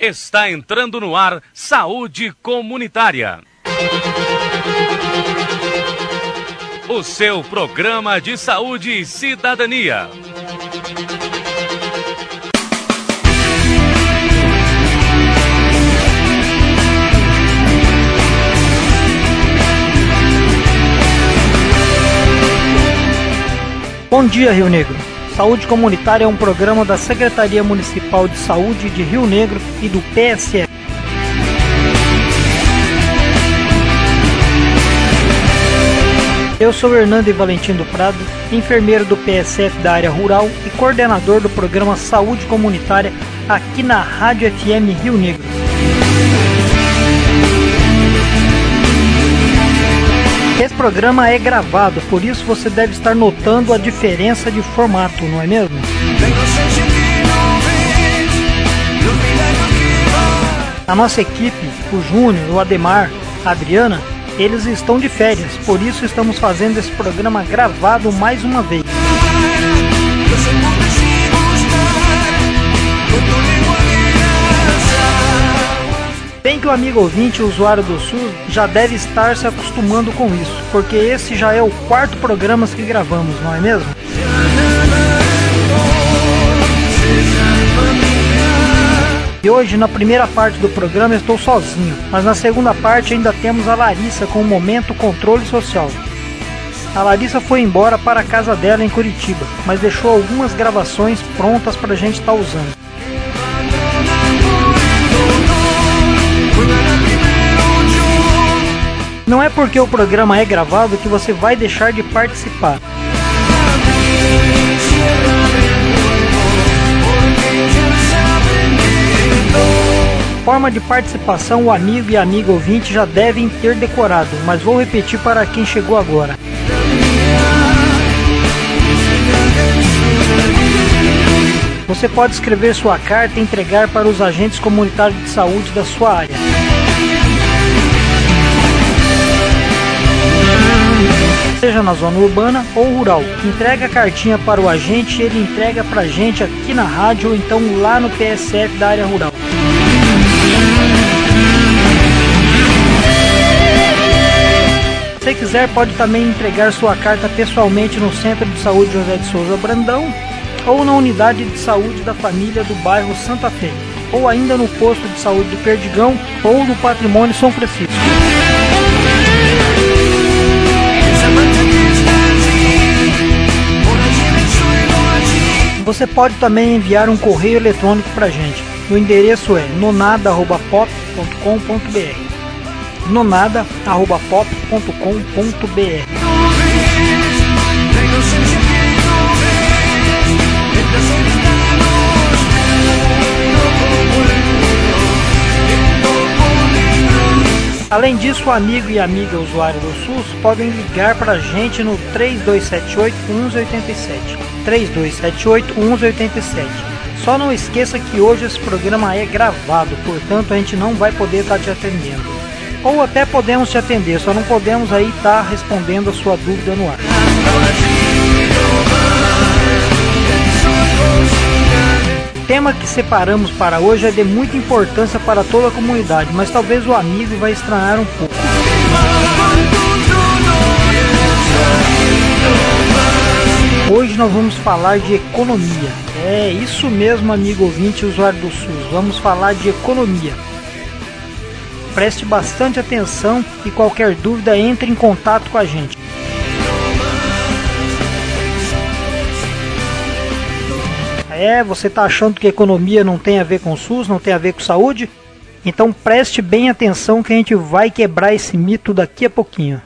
Está entrando no ar Saúde Comunitária. O seu programa de saúde e cidadania. Bom dia, Rio Negro. Saúde Comunitária é um programa da Secretaria Municipal de Saúde de Rio Negro e do PSF. Eu sou Hernando Valentim do Prado, enfermeiro do PSF da área rural e coordenador do programa Saúde Comunitária aqui na Rádio FM Rio Negro. Esse programa é gravado, por isso você deve estar notando a diferença de formato, não é mesmo? A nossa equipe, o Júnior, o Ademar, a Adriana, eles estão de férias, por isso estamos fazendo esse programa gravado mais uma vez. Bem que o amigo ouvinte, o usuário do SUS, já deve estar se acostumando com isso, porque esse já é o 4º programa que gravamos, não é mesmo? E hoje, na primeira parte do programa, estou sozinho, mas na segunda parte ainda temos a Larissa com o Momento Controle Social. A Larissa foi embora para a casa dela em Curitiba, mas deixou algumas gravações prontas para a gente estar usando. Não é porque o programa é gravado que você vai deixar de participar. Forma de participação o amigo e a amiga ouvinte já devem ter decorado, mas vou repetir para quem chegou agora. Você pode escrever sua carta e entregar para os agentes comunitários de saúde da sua área. Seja na zona urbana ou rural, entrega a cartinha para o agente e ele entrega para a gente aqui na rádio ou então lá no PSF da área rural. Se você quiser, pode também entregar sua carta pessoalmente no Centro de Saúde José de Souza Brandão ou na Unidade de Saúde da Família do bairro Santa Fé, ou ainda no Posto de Saúde do Perdigão ou no Patrimônio São Francisco. Você pode também enviar um correio eletrônico para a gente. O endereço é nonada@pop.com.br. nonada@pop.com.br. Além disso, o amigo e amiga usuário do SUS podem ligar para a gente no 3278-1187. 3278-1187. Só não esqueça que hoje esse programa é gravado, portanto a gente não vai poder estar te atendendo. Ou até podemos te atender, só não podemos aí estar respondendo a sua dúvida no ar. O tema que separamos para hoje é de muita importância para toda a comunidade, mas talvez o amigo vai estranhar um pouco. Hoje nós vamos falar de economia. É isso mesmo, amigo ouvinte e usuário do SUS. Vamos falar de economia. Preste bastante atenção e qualquer dúvida entre em contato com a gente. Você está achando que economia não tem a ver com SUS, não tem a ver com saúde? Então preste bem atenção que a gente vai quebrar esse mito daqui a pouquinho.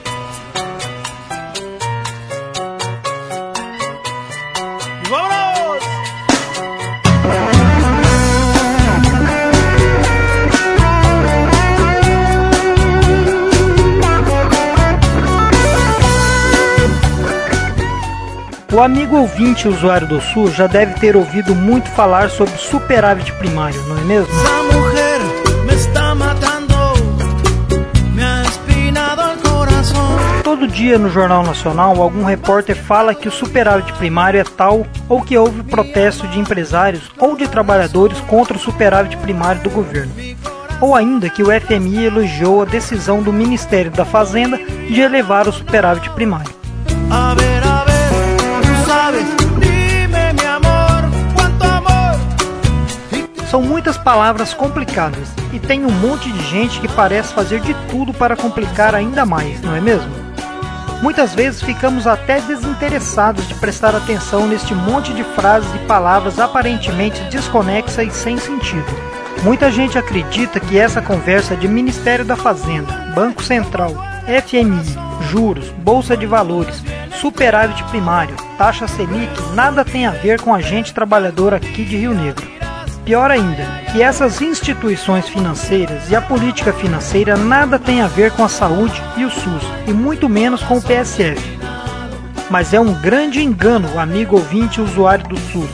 O amigo ouvinte usuário do SUS já deve ter ouvido muito falar sobre superávit primário, não é mesmo? Todo dia no Jornal Nacional, algum repórter fala que o superávit primário é tal ou que houve protesto de empresários ou de trabalhadores contra o superávit primário do governo. Ou ainda que o FMI elogiou a decisão do Ministério da Fazenda de elevar o superávit primário. São muitas palavras complicadas e tem um monte de gente que parece fazer de tudo para complicar ainda mais, não é mesmo? Muitas vezes ficamos até desinteressados de prestar atenção neste monte de frases e palavras aparentemente desconexas e sem sentido. Muita gente acredita que essa conversa de Ministério da Fazenda, Banco Central, FMI, juros, Bolsa de Valores, superávit primário, taxa Selic, nada tem a ver com a gente trabalhador aqui de Rio Negro. Pior ainda, que essas instituições financeiras e a política financeira nada tem a ver com a saúde e o SUS, e muito menos com o PSF. Mas é um grande engano, amigo ouvinte e usuário do SUS.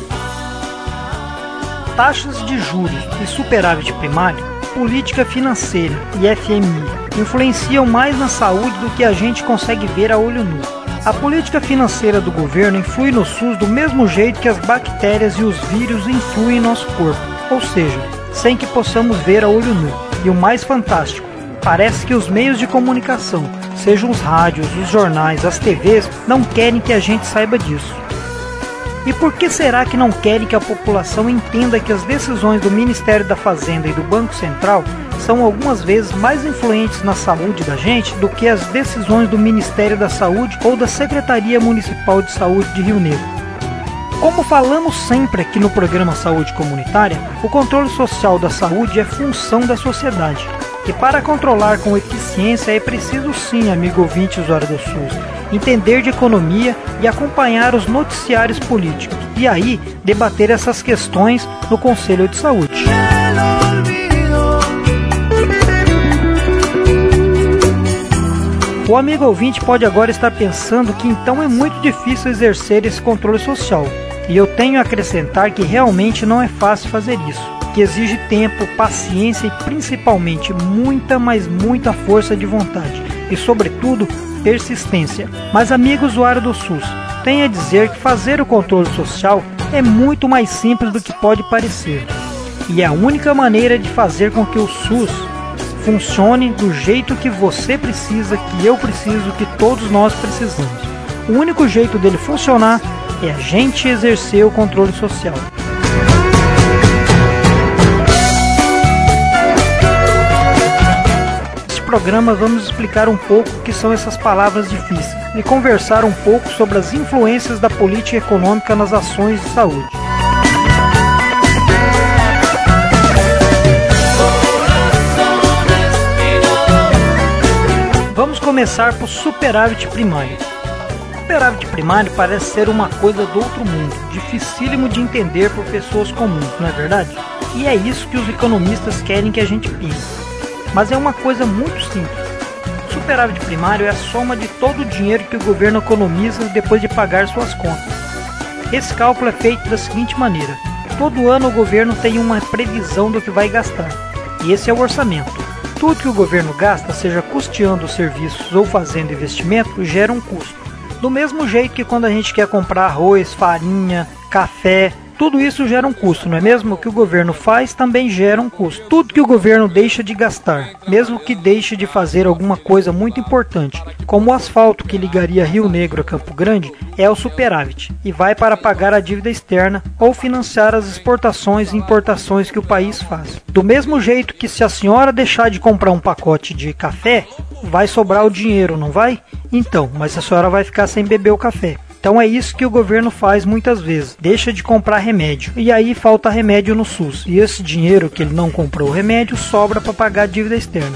Taxas de juros e superávit primário, política financeira e FMI influenciam mais na saúde do que a gente consegue ver a olho nu. A política financeira do governo influi no SUS do mesmo jeito que as bactérias e os vírus influem em nosso corpo, ou seja, sem que possamos ver a olho nu. E o mais fantástico, parece que os meios de comunicação, sejam os rádios, os jornais, as TVs, não querem que a gente saiba disso. E por que será que não querem que a população entenda que as decisões do Ministério da Fazenda e do Banco Central são algumas vezes mais influentes na saúde da gente do que as decisões do Ministério da Saúde ou da Secretaria Municipal de Saúde de Rio Negro? Como falamos sempre aqui no programa Saúde Comunitária, o controle social da saúde é função da sociedade. E para controlar com eficiência é preciso sim, amigo ouvinte usuário do SUS, entender de economia e acompanhar os noticiários políticos. E aí, debater essas questões no Conselho de Saúde. O amigo ouvinte pode agora estar pensando que então é muito difícil exercer esse controle social. E eu tenho a acrescentar que realmente não é fácil fazer isso, que exige tempo, paciência e principalmente muita, mas muita força de vontade e, sobretudo, persistência. Mas, amigo usuário do SUS, tenho a dizer que fazer o controle social é muito mais simples do que pode parecer. E é a única maneira de fazer com que o SUS funcione do jeito que você precisa, que eu preciso, que todos nós precisamos. O único jeito dele funcionar é a gente exercer o controle social. Neste programa vamos explicar um pouco o que são essas palavras difíceis e conversar um pouco sobre as influências da política econômica nas ações de saúde. Vamos começar por superávit primário. Superávit primário parece ser uma coisa do outro mundo, dificílimo de entender por pessoas comuns, não é verdade? E é isso que os economistas querem que a gente pense. Mas é uma coisa muito simples. Superávit primário é a soma de todo o dinheiro que o governo economiza depois de pagar suas contas. Esse cálculo é feito da seguinte maneira: todo ano o governo tem uma previsão do que vai gastar, e esse é o orçamento. Tudo que o governo gasta, seja custeando os serviços ou fazendo investimento, gera um custo. Do mesmo jeito que quando a gente quer comprar arroz, farinha, café, tudo isso gera um custo, não é mesmo? O que o governo faz também gera um custo. Tudo que o governo deixa de gastar, mesmo que deixe de fazer alguma coisa muito importante, como o asfalto que ligaria Rio Negro a Campo Grande, é o superávit, e vai para pagar a dívida externa ou financiar as exportações e importações que o país faz. Do mesmo jeito que se a senhora deixar de comprar um pacote de café, vai sobrar o dinheiro, não vai? Então, mas a senhora vai ficar sem beber o café. Então é isso que o governo faz muitas vezes, deixa de comprar remédio, e aí falta remédio no SUS, e esse dinheiro que ele não comprou o remédio sobra para pagar a dívida externa.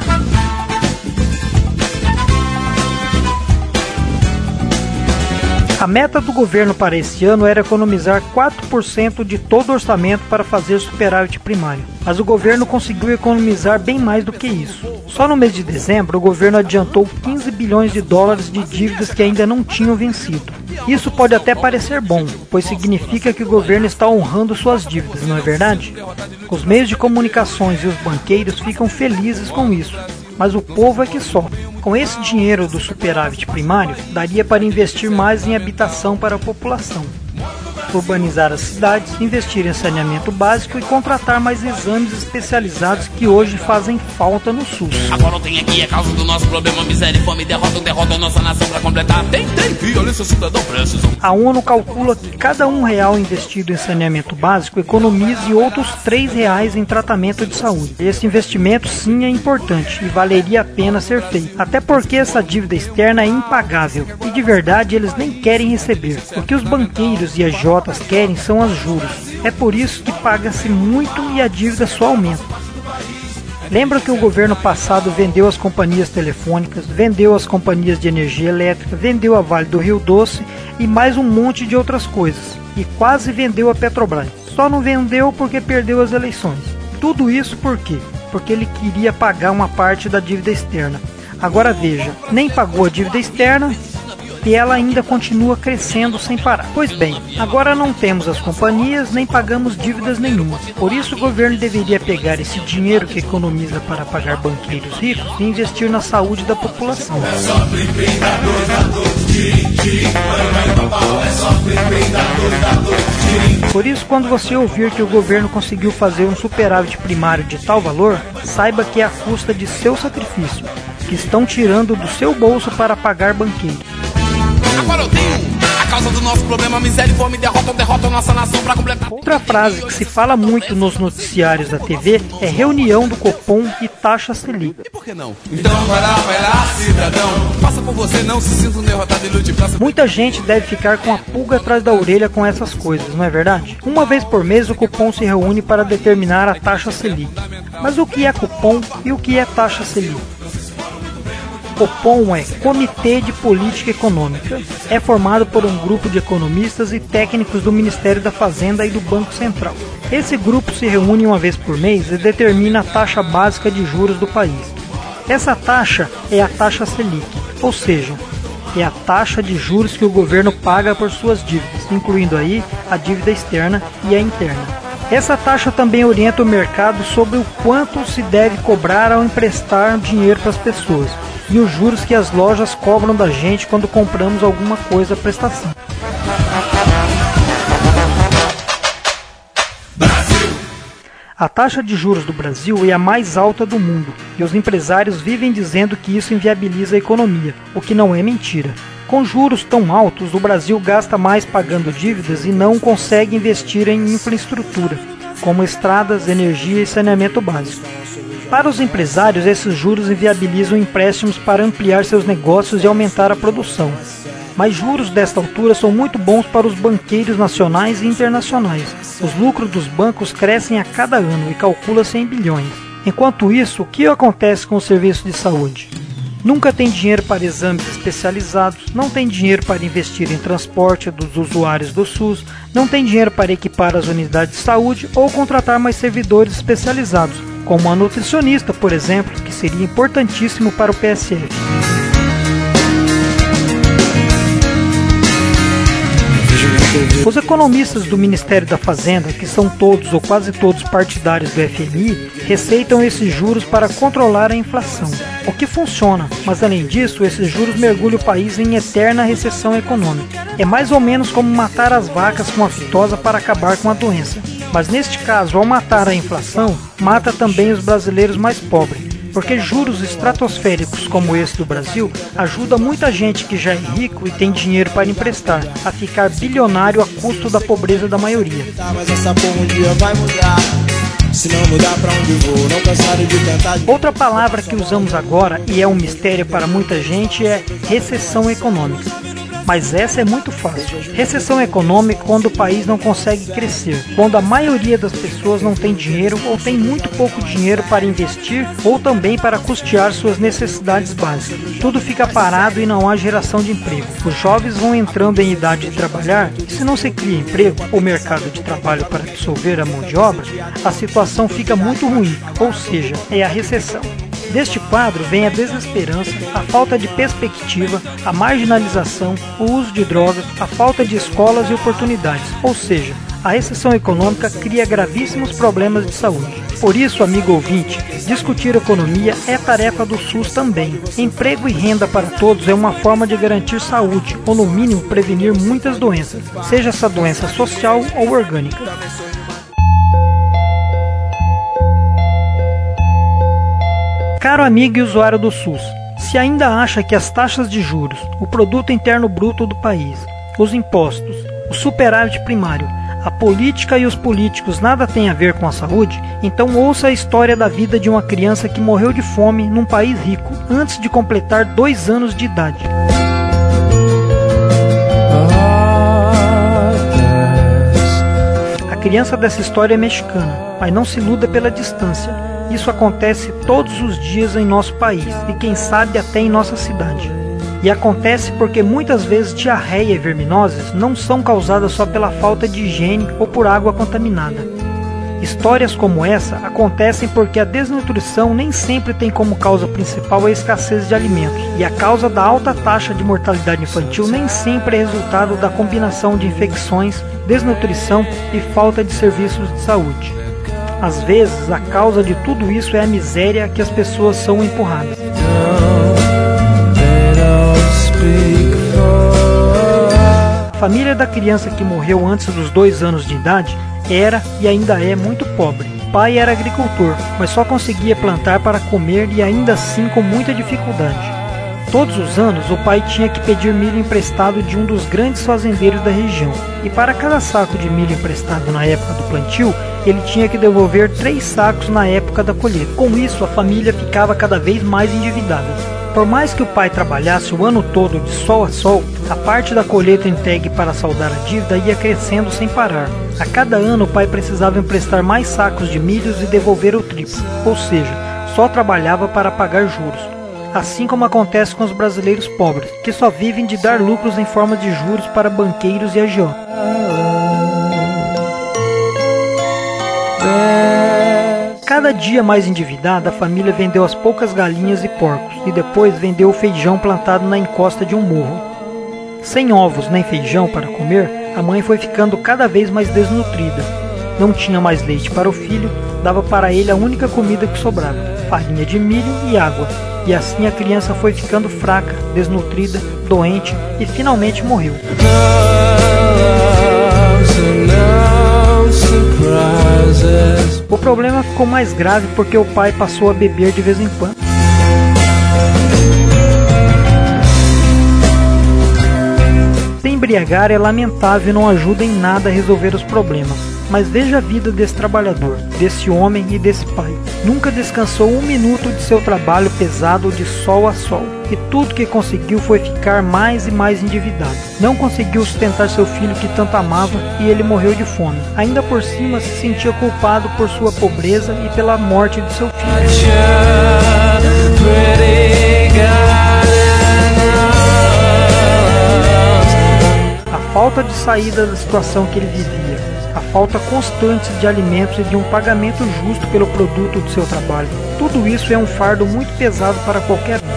A meta do governo para esse ano era economizar 4% de todo o orçamento para fazer superávit primário, mas o governo conseguiu economizar bem mais do que isso. Só no mês de dezembro, o governo adiantou 15 bilhões de dólares de dívidas que ainda não tinham vencido. Isso pode até parecer bom, pois significa que o governo está honrando suas dívidas, não é verdade? Os meios de comunicações e os banqueiros ficam felizes com isso. mas o povo é que sofre. Com esse dinheiro do superávit primário, daria para investir mais em habitação para a população, urbanizar as cidades, investir em saneamento básico e contratar mais exames especializados que hoje fazem falta no SUS. Agora tem aqui a causa do nosso problema, miséria e fome, derrota nossa nação pra completar. Tem, violência, cidadão precisa. A ONU calcula que cada R$1 investido em saneamento básico economize outros R$3 em tratamento de saúde. Esse investimento sim é importante e valeria a pena ser feito, até porque essa dívida externa é impagável e de verdade eles nem querem receber. O que os banqueiros e agiotas querem são os juros. É por isso que paga-se muito e a dívida só aumenta. Lembra que o governo passado vendeu as companhias telefônicas, vendeu as companhias de energia elétrica, vendeu a Vale do Rio Doce e mais um monte de outras coisas. E quase vendeu a Petrobras. Só não vendeu porque perdeu as eleições. Tudo isso por quê? Porque ele queria pagar uma parte da dívida externa. Agora veja, nem pagou a dívida externa e ela ainda continua crescendo sem parar. Pois bem, agora não temos as companhias nem pagamos dívidas nenhuma. Por isso o governo deveria pegar esse dinheiro que economiza para pagar banqueiros ricos e investir na saúde da população. Por isso, quando você ouvir que o governo conseguiu fazer um superávit primário de tal valor, saiba que é à custa de seu sacrifício, que estão tirando do seu bolso para pagar banqueiros. Agora eu tenho a causa do nosso problema, miséria e fome, derrota nossa nação pra completar. Outra frase que se fala muito nos noticiários da TV é reunião do Copom e taxa Selic. E por que não? Então vai lá, cidadão. Faça por você, não se sinta um derrotado e lute pra... Muita gente deve ficar com a pulga atrás da orelha com essas coisas, não é verdade? Uma vez por mês o Copom se reúne para determinar a taxa Selic. Mas o que é Copom e o que é taxa Selic? Copom é Comitê de Política Econômica. É formado por um grupo de economistas e técnicos do Ministério da Fazenda e do Banco Central. Esse grupo se reúne uma vez por mês e determina a taxa básica de juros do país. Essa taxa é a taxa Selic, ou seja, é a taxa de juros que o governo paga por suas dívidas, incluindo aí a dívida externa e a interna. Essa taxa também orienta o mercado sobre o quanto se deve cobrar ao emprestar dinheiro para as pessoas e os juros que as lojas cobram da gente quando compramos alguma coisa à prestação. A taxa de juros do Brasil é a mais alta do mundo e os empresários vivem dizendo que isso inviabiliza a economia, o que não é mentira. Com juros tão altos, o Brasil gasta mais pagando dívidas e não consegue investir em infraestrutura, como estradas, energia e saneamento básico. Para os empresários, esses juros inviabilizam empréstimos para ampliar seus negócios e aumentar a produção. Mas juros desta altura são muito bons para os banqueiros nacionais e internacionais. Os lucros dos bancos crescem a cada ano e calcula-se em bilhões. Enquanto isso, o que acontece com o serviço de saúde? Nunca tem dinheiro para exames especializados, não tem dinheiro para investir em transporte dos usuários do SUS, não tem dinheiro para equipar as unidades de saúde ou contratar mais servidores especializados, como a nutricionista, por exemplo, que seria importantíssimo para o PSF. Os economistas do Ministério da Fazenda, que são todos ou quase todos partidários do FMI, receitam esses juros para controlar a inflação, o que funciona, mas além disso, esses juros mergulham o país em eterna recessão econômica. É mais ou menos como matar as vacas com a aftosa para acabar com a doença. Mas neste caso, ao matar a inflação, mata também os brasileiros mais pobres. Porque juros estratosféricos como esse do Brasil ajuda muita gente que já é rico e tem dinheiro para emprestar a ficar bilionário a custo da pobreza da maioria. Outra palavra que usamos agora e é um mistério para muita gente é recessão econômica. Mas essa é muito fácil. Recessão econômica quando o país não consegue crescer, quando a maioria das pessoas não tem dinheiro ou tem muito pouco dinheiro para investir ou também para custear suas necessidades básicas. Tudo fica parado e não há geração de emprego. Os jovens vão entrando em idade de trabalhar e se não se cria emprego ou mercado de trabalho para absorver a mão de obra, a situação fica muito ruim, ou seja, é a recessão. Deste quadro vem a desesperança, a falta de perspectiva, a marginalização, o uso de drogas, a falta de escolas e oportunidades, ou seja, A recessão econômica cria gravíssimos problemas de saúde. Por isso, amigo ouvinte, discutir economia é tarefa do SUS também. Emprego e renda para todos é uma forma de garantir saúde, ou no mínimo prevenir muitas doenças, seja essa doença social ou orgânica. Caro amigo e usuário do SUS, se ainda acha que as taxas de juros, o produto interno bruto do país, os impostos, o superávit primário, a política e os políticos nada têm a ver com a saúde, então ouça a história da vida de uma criança que morreu de fome num país rico antes de completar 2 anos de idade. A criança dessa história é mexicana, mas não se iluda pela distância. Isso acontece todos os dias em nosso país e quem sabe até em nossa cidade. E acontece porque muitas vezes diarreia e verminoses não são causadas só pela falta de higiene ou por água contaminada. Histórias como essa acontecem porque a desnutrição nem sempre tem como causa principal a escassez de alimentos, e a causa da alta taxa de mortalidade infantil nem sempre é resultado da combinação de infecções, desnutrição e falta de serviços de saúde. Às vezes, a causa de tudo isso é a miséria que as pessoas são empurradas. A família da criança que morreu antes dos 2 anos de idade era e ainda é muito pobre. O pai era agricultor, mas só conseguia plantar para comer e ainda assim com muita dificuldade. Todos os anos o pai tinha que pedir milho emprestado de um dos grandes fazendeiros da região, e para cada saco de milho emprestado na época do plantio, ele tinha que devolver 3 sacos na época da colheita. Com isso, a família ficava cada vez mais endividada. Por mais que o pai trabalhasse o ano todo de sol a sol, a parte da colheita entregue para saldar a dívida ia crescendo sem parar. A cada ano o pai precisava emprestar mais sacos de milhos e devolver o triplo, ou seja, só trabalhava para pagar juros. Assim como acontece com os brasileiros pobres, que só vivem de dar lucros em forma de juros para banqueiros e agiotas. Cada dia mais endividada, a família vendeu as poucas galinhas e porcos, e depois vendeu o feijão plantado na encosta de um morro. Sem ovos nem feijão para comer, a mãe foi ficando cada vez mais desnutrida. Não tinha mais leite para o filho, dava para ele a única comida que sobrava, farinha de milho e água. E assim a criança foi ficando fraca, desnutrida, doente e finalmente morreu. O problema ficou mais grave porque o pai passou a beber de vez em quando. Se embriagar é lamentável e não ajuda em nada a resolver os problemas. Mas veja a vida desse trabalhador, desse homem e desse pai. Nunca descansou 1 minuto de seu trabalho pesado de sol a sol. E tudo que conseguiu foi ficar mais e mais endividado. Não conseguiu sustentar seu filho que tanto amava e ele morreu de fome. Ainda por cima se sentia culpado por sua pobreza e pela morte de seu filho. A falta de saída da situação que ele vivia, a falta constante de alimentos e de um pagamento justo pelo produto do seu trabalho. Tudo isso é um fardo muito pesado para qualquer um.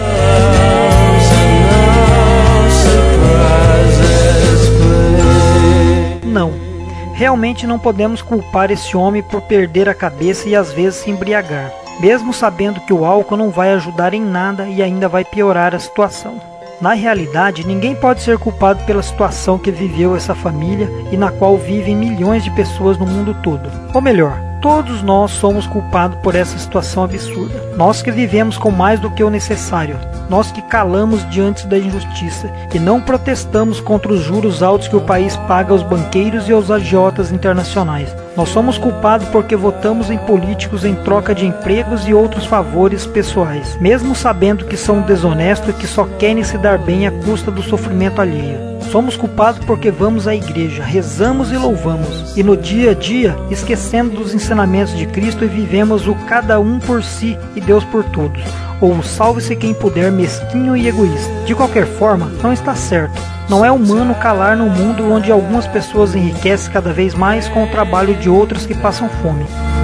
Não, realmente não podemos culpar esse homem por perder a cabeça e às vezes se embriagar, mesmo sabendo que o álcool não vai ajudar em nada e ainda vai piorar a situação. Na realidade, ninguém pode ser culpado pela situação que viveu essa família e na qual vivem milhões de pessoas no mundo todo. Ou melhor, todos nós somos culpados por essa situação absurda. Nós que vivemos com mais do que o necessário. Nós que calamos diante da injustiça e não protestamos contra os juros altos que o país paga aos banqueiros e aos agiotas internacionais. Nós somos culpados porque votamos em políticos em troca de empregos e outros favores pessoais, mesmo sabendo que são desonestos e que só querem se dar bem à custa do sofrimento alheio. Somos culpados porque vamos à igreja, rezamos e louvamos, e no dia a dia esquecendo dos ensinamentos de Cristo e vivemos o cada um por si e Deus por todos, ou o salve-se quem puder mesquinho e egoísta. De qualquer forma, não está certo. Não é humano calar num mundo onde algumas pessoas enriquecem cada vez mais com o trabalho de outras que passam fome.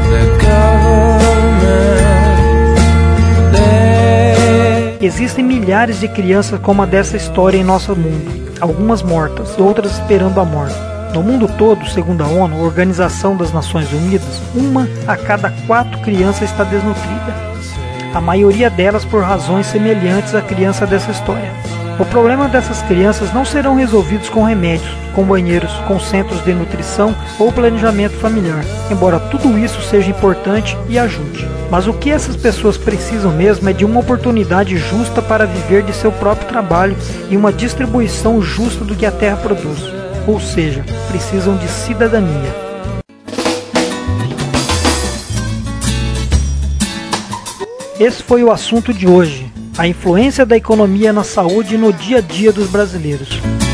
Existem milhares de crianças como a dessa história em nosso mundo, algumas mortas, outras esperando a morte. No mundo todo, segundo a ONU, Organização das Nações Unidas, 1 a cada 4 crianças está desnutrida. A maioria delas por razões semelhantes à criança dessa história. O problema dessas crianças não serão resolvidos com remédios, com banheiros, com centros de nutrição ou planejamento familiar, embora tudo isso seja importante e ajude. Mas o que essas pessoas precisam mesmo é de uma oportunidade justa para viver de seu próprio trabalho e uma distribuição justa do que a terra produz. Ou seja, precisam de cidadania. Esse foi o assunto de hoje. A influência da economia na saúde e no dia a dia dos brasileiros.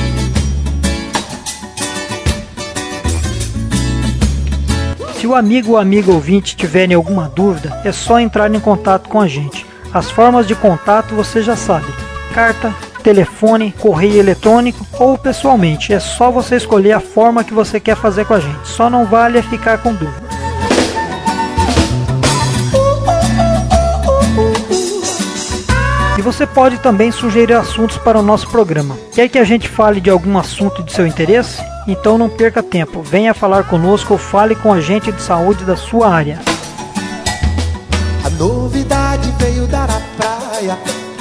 Se o amigo ou amiga ouvinte tiverem alguma dúvida, é só entrar em contato com a gente. As formas de contato você já sabe: carta, telefone, correio eletrônico ou pessoalmente. É só você escolher a forma que você quer fazer com a gente. Só não vale ficar com dúvida. E você pode também sugerir assuntos para o nosso programa. Quer que a gente fale de algum assunto de seu interesse? Então não perca tempo, venha falar conosco ou fale com a gente de saúde da sua área. A novidade veio dar a praia.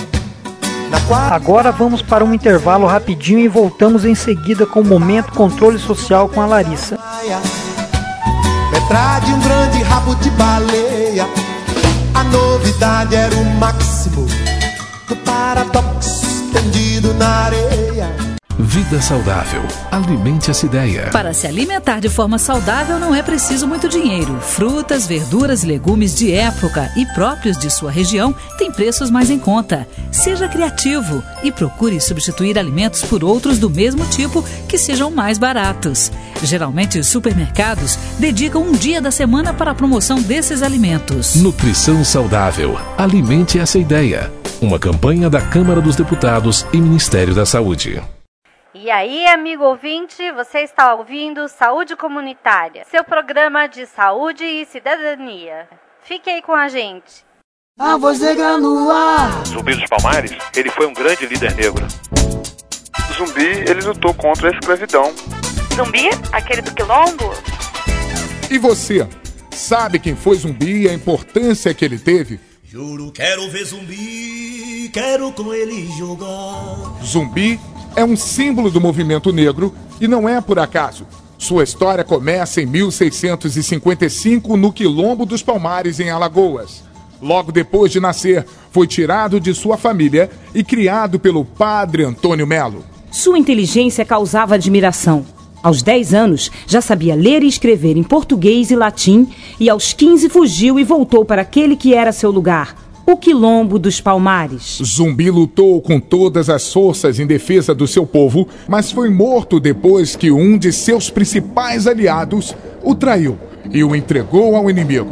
Agora vamos para um intervalo rapidinho e voltamos em seguida com o Momento Controle Social com a Larissa. Metralha de um grande rabo de baleia. A novidade era o máximo do paradoxo tendido na areia. Vida saudável. Alimente essa ideia. Para se alimentar de forma saudável não é preciso muito dinheiro. Frutas, verduras e legumes de época e próprios de sua região têm preços mais em conta. Seja criativo e procure substituir alimentos por outros do mesmo tipo que sejam mais baratos. Geralmente os supermercados dedicam um dia da semana para a promoção desses alimentos. Nutrição saudável. Alimente essa ideia. Uma campanha da Câmara dos Deputados e Ministério da Saúde. E aí, amigo ouvinte, você está ouvindo Saúde Comunitária, seu programa de saúde e cidadania. Fique aí com a gente. A voz negra no ar. Zumbi dos Palmares, ele foi um grande líder negro. Zumbi, ele lutou contra a escravidão. Zumbi? Aquele do Quilombo? E você, sabe quem foi Zumbi e a importância que ele teve? Juro, quero ver Zumbi, quero com ele jogar. Zumbi é um símbolo do movimento negro e não é por acaso. Sua história começa em 1655 no Quilombo dos Palmares, em Alagoas. Logo depois de nascer, foi tirado de sua família e criado pelo padre Antônio Melo. Sua inteligência causava admiração. Aos 10 anos, já sabia ler e escrever em português e latim, e aos 15 fugiu e voltou para aquele que era seu lugar, o Quilombo dos Palmares. Zumbi lutou com todas as forças em defesa do seu povo, mas foi morto depois que um de seus principais aliados o traiu e o entregou ao inimigo.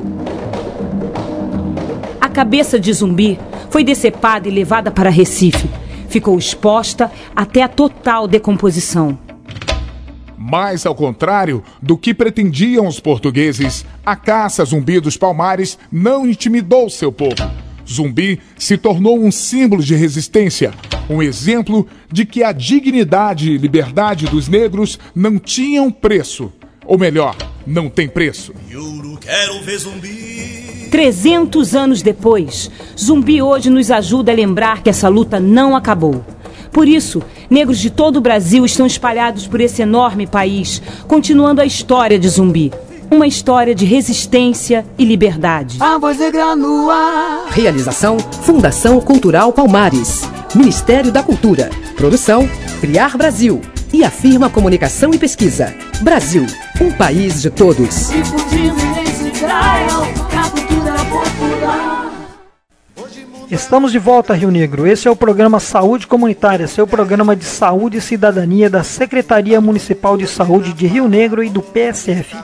A cabeça de Zumbi foi decepada e levada para Recife. Ficou exposta até a total decomposição. Mas, ao contrário do que pretendiam os portugueses, a caça Zumbi dos Palmares não intimidou seu povo. Zumbi se tornou um símbolo de resistência, um exemplo de que a dignidade e liberdade dos negros não tinham preço. Ou melhor, não tem preço. Juro, quero ver Zumbi. 300 anos depois, Zumbi hoje nos ajuda a lembrar que essa luta não acabou. Por isso, negros de todo o Brasil estão espalhados por esse enorme país, continuando a história de Zumbi. Uma história de resistência e liberdade. A voz negra no ar. Realização: Fundação Cultural Palmares, Ministério da Cultura. Produção: Criar Brasil. E a firma Comunicação e Pesquisa. Brasil, um país de todos. Estamos de volta, Rio Negro. Esse é o programa Saúde Comunitária, seu programa de saúde e cidadania da Secretaria Municipal de Saúde de Rio Negro e do PSF.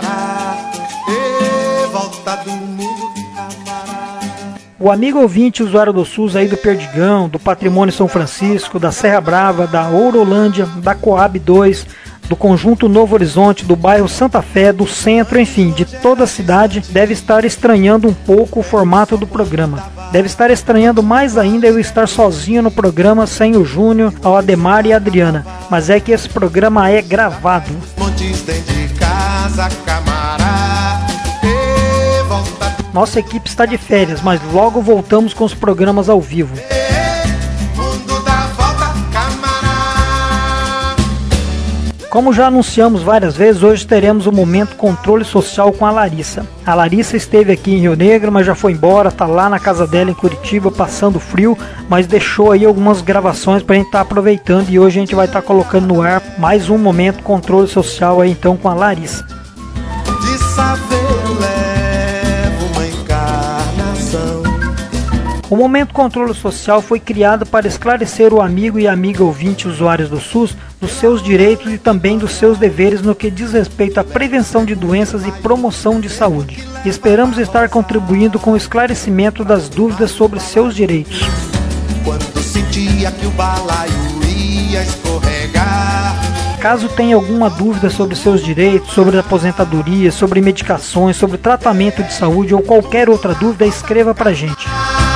O amigo ouvinte usuário do SUS aí do Perdigão, do Patrimônio São Francisco, da Serra Brava, da Ourolândia, da Coab 2, do Conjunto Novo Horizonte, do bairro Santa Fé, do centro, enfim, de toda a cidade, deve estar estranhando um pouco o formato do programa. Deve estar estranhando mais ainda eu estar sozinho no programa sem o Júnior, o Ademar e a Adriana. Mas é que esse programa é gravado. noites dentro de casa, camará. E volta. Nossa equipe está de férias, mas logo voltamos com os programas ao vivo. Mundo dá volta, camará. Como já anunciamos várias vezes, hoje teremos o momento controle social com a Larissa. A Larissa esteve aqui em Rio Negro, mas já foi embora, tá lá na casa dela em Curitiba, passando frio, mas deixou aí algumas gravações pra gente estar aproveitando e hoje a gente vai estar colocando no ar mais um momento controle social aí então com a Larissa. De saber eu levo uma encarnação. O Momento Controle Social foi criado para esclarecer o amigo e amiga ouvinte usuários do SUS dos seus direitos e também dos seus deveres no que diz respeito à prevenção de doenças e promoção de saúde. E esperamos estar contribuindo com o esclarecimento das dúvidas sobre seus direitos. Quando sentia que o balaio ia escorregar. Caso tenha alguma dúvida sobre seus direitos, sobre aposentadoria, sobre medicações, sobre tratamento de saúde ou qualquer outra dúvida, escreva pra gente.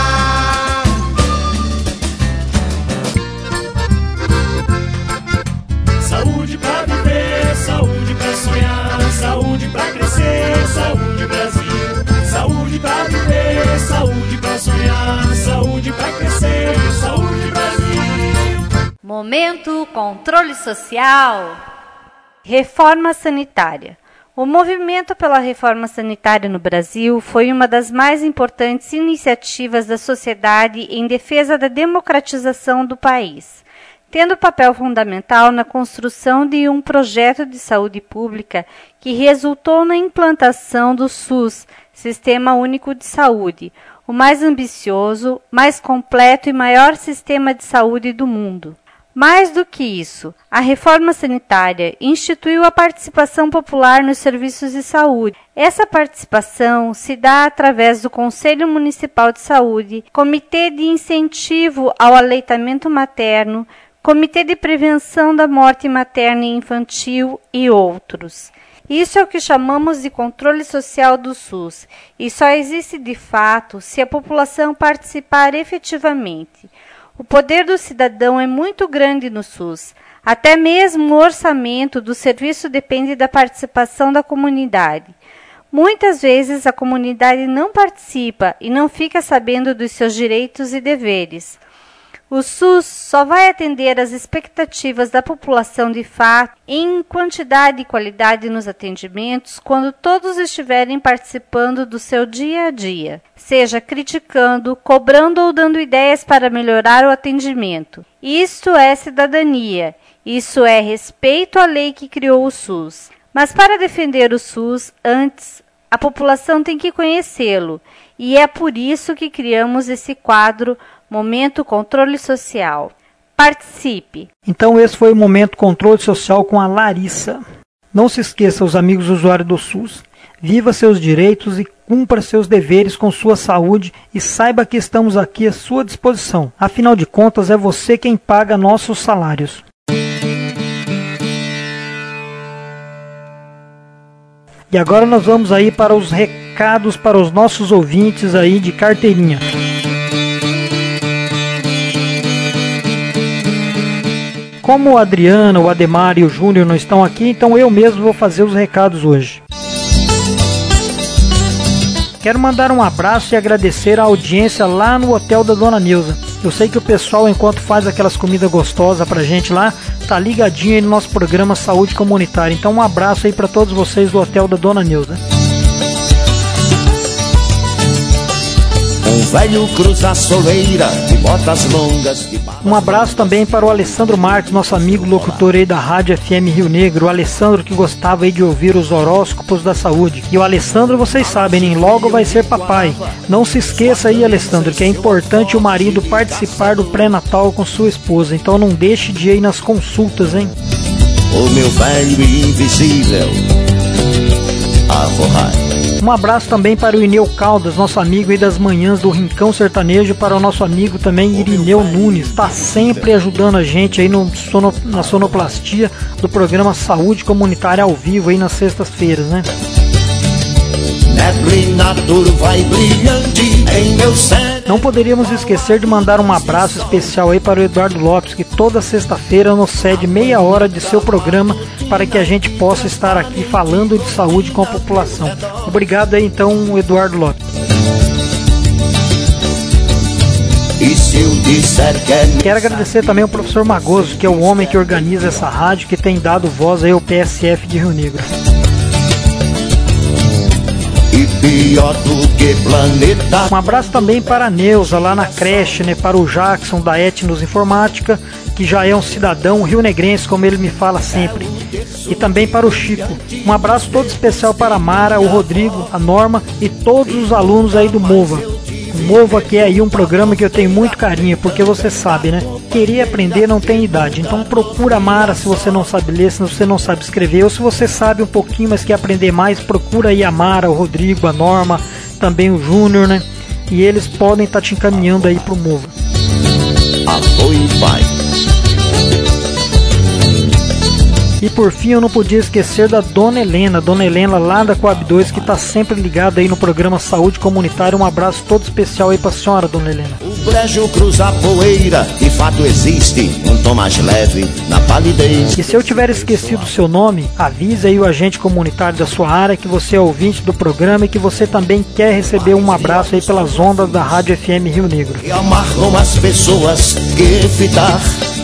Saúde pra viver, saúde pra sonhar, saúde pra crescer, saúde Brasil. Saúde pra viver, saúde pra sonhar, saúde pra crescer, saúde Brasil. Momento Controle Social. Reforma sanitária. O movimento pela reforma sanitária no Brasil foi uma das mais importantes iniciativas da sociedade em defesa da democratização do país, tendo papel fundamental na construção de um projeto de saúde pública que resultou na implantação do SUS, Sistema Único de Saúde, o mais ambicioso, mais completo e maior sistema de saúde do mundo. Mais do que isso, a reforma sanitária instituiu a participação popular nos serviços de saúde. Essa participação se dá através do Conselho Municipal de Saúde, Comitê de Incentivo ao Aleitamento Materno, Comitê de Prevenção da Morte Materna e Infantil e outros. Isso é o que chamamos de controle social do SUS, e só existe de fato se a população participar efetivamente. O poder do cidadão é muito grande no SUS. Até mesmo o orçamento do serviço depende da participação da comunidade. Muitas vezes a comunidade não participa e não fica sabendo dos seus direitos e deveres. O SUS só vai atender às expectativas da população de fato em quantidade e qualidade nos atendimentos quando todos estiverem participando do seu dia a dia, seja criticando, cobrando ou dando ideias para melhorar o atendimento. Isto é cidadania, isso é respeito à lei que criou o SUS. Mas para defender o SUS, antes, a população tem que conhecê-lo, e é por isso que criamos esse quadro Momento Controle Social. Participe! Então esse foi o Momento Controle Social com a Larissa. Não se esqueça, os amigos usuários do SUS. Viva seus direitos e cumpra seus deveres com sua saúde e saiba que estamos aqui à sua disposição. Afinal de contas, é você quem paga nossos salários. E agora nós vamos aí para os recados para os nossos ouvintes aí de carteirinha. Como o Adriana, o Ademar e o Júnior não estão aqui, então eu mesmo vou fazer os recados hoje. Quero mandar um abraço e agradecer a audiência lá no hotel da Dona Neuza. Eu sei que o pessoal, enquanto faz aquelas comidas gostosas pra gente lá, tá ligadinho aí no nosso programa Saúde Comunitária. Então um abraço aí pra todos vocês do hotel da Dona Neuza. Um velho cruza soleira de botas longas. Um abraço também para o Alessandro Marques, nosso amigo locutor aí da Rádio FM Rio Negro. O Alessandro que gostava aí de ouvir os horóscopos da saúde. E o Alessandro, vocês sabem, hein? Logo vai ser papai. Não se esqueça aí, Alessandro, que é importante o marido participar do pré-natal com sua esposa. Então não deixe de ir nas consultas, hein? O meu velho invisível a forrar. Um abraço também para o Ineu Caldas, nosso amigo aí das manhãs do Rincão Sertanejo, para o nosso amigo também Irineu Nunes, está sempre ajudando a gente aí na sonoplastia do programa Saúde Comunitária ao vivo aí nas sextas-feiras, né? neblina turva e brilhante em meu cérebro. Não poderíamos esquecer de mandar um abraço especial aí para o Eduardo Lopes, que toda sexta-feira nos cede meia hora de seu programa para que a gente possa estar aqui falando de saúde com a população. Obrigado aí então, Eduardo Lopes. E se eu disser que é... Quero agradecer também ao professor Magoso, que é o homem que organiza essa rádio, que tem dado voz aí ao PSF de Rio Negro. E pior do que planeta. Um abraço também para a Neuza, lá na creche, né, para o Jackson, da Etnos Informática, que já é um cidadão rio-negrense, como ele me fala sempre. E também para o Chico. Um abraço todo especial para a Mara, o Rodrigo, a Norma e todos os alunos aí do MOVA. O MOVA que é aí um programa que eu tenho muito carinho, porque você sabe, né? Querer aprender não tem idade. Então procura a Mara se você não sabe ler, se você não sabe escrever, ou se você sabe um pouquinho, mas quer aprender mais, procura aí a Mara, o Rodrigo, a Norma, também o Júnior, né? E eles podem estar te encaminhando aí pro MOVA. Alô e vai. E por fim eu não podia esquecer da Dona Helena lá da Coab 2, que está sempre ligada aí no programa Saúde Comunitária. Um abraço todo especial aí para a senhora, Dona Helena. O brejo cruza a poeira, de fato existe um tom mais leve na palidez. E se eu tiver esquecido o seu nome, avise aí o agente comunitário da sua área que você é ouvinte do programa e que você também quer receber um abraço aí pelas ondas da Rádio FM Rio Negro. E amar como as pessoas que fitar.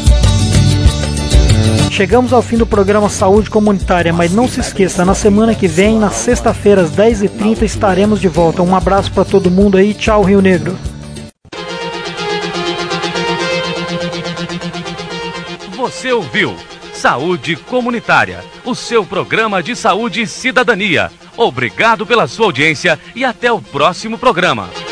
Chegamos ao fim do programa Saúde Comunitária, mas não se esqueça, na semana que vem, na sexta-feira, às 10h30, estaremos de volta. Um abraço para todo mundo aí, tchau Rio Negro. Você ouviu Saúde Comunitária, o seu programa de saúde e cidadania. Obrigado pela sua audiência e até o próximo programa.